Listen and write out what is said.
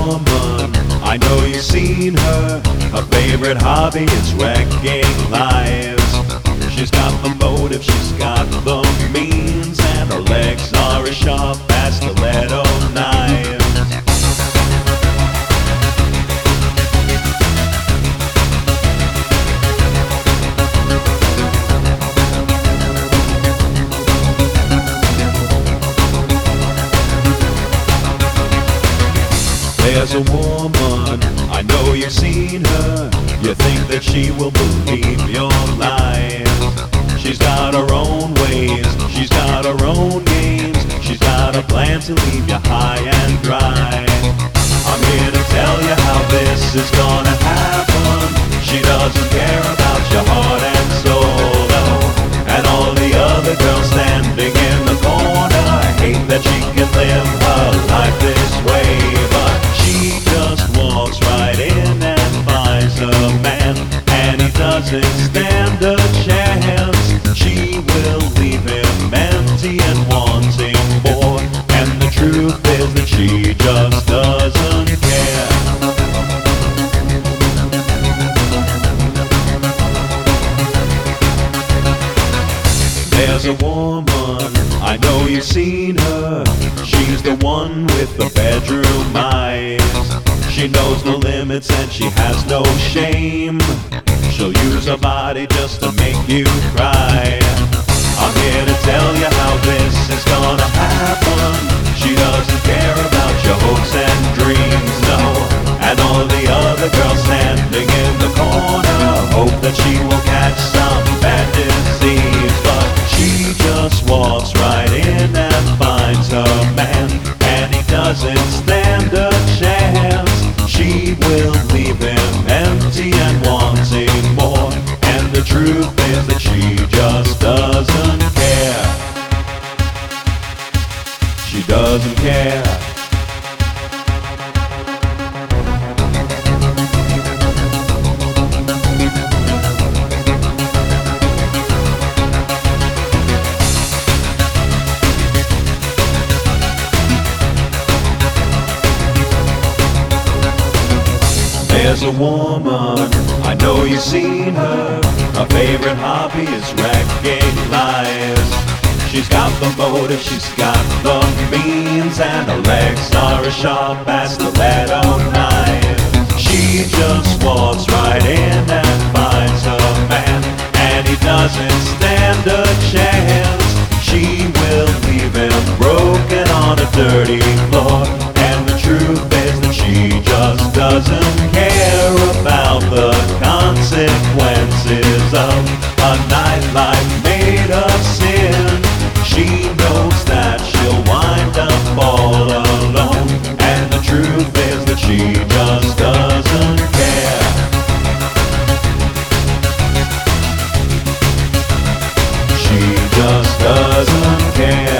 woman, I know you've seen her. Her favorite hobby is wrecking lives. She's got the motive, she's got the means, and her legs are as sharp as stiletto knives. There's a woman, I know you've seen her. You think that she will believe your lies. She's got her own ways, she's got her own games. She's got a plan to leave you high and dry. I'm here to tell you how this is gonna happen. She doesn't care about your heart and soul, no. And all the other girls standing in the corner hate that she can live her life this way. But she just walks right in and finds a man, and he doesn't stand a chance. She will leave him empty and wanting more, and the truth is that she just doesn't care. There's a woman, I know you've seen her. She's the one with the bedroom eyes. She knows no limits and she has no shame. She'll use her body just to make you cry. I'm here to tell you how this is gonna happen. She doesn't care about your hopes and dreams, no. And all the other girls standing in the corner hope that she will catch some bad disease. But she just walks right in and finds her man, and he doesn't stand a chance. She will leave him empty and wanting more, and the truth is that she just doesn't care. She doesn't care. There's a woman, I know you've seen her. Her favorite hobby is wrecking lives. She's got the motive, she's got the means, and her legs are as sharp as stiletto knives. She just walks right in and finds her man, and he doesn't stand a chance. She will leave him broken on a dirty floor, and the truth is that she just doesn't care about the consequences of a nightlife made of sin. She knows that she'll wind up all alone, and the truth is that she just doesn't care. She just doesn't care.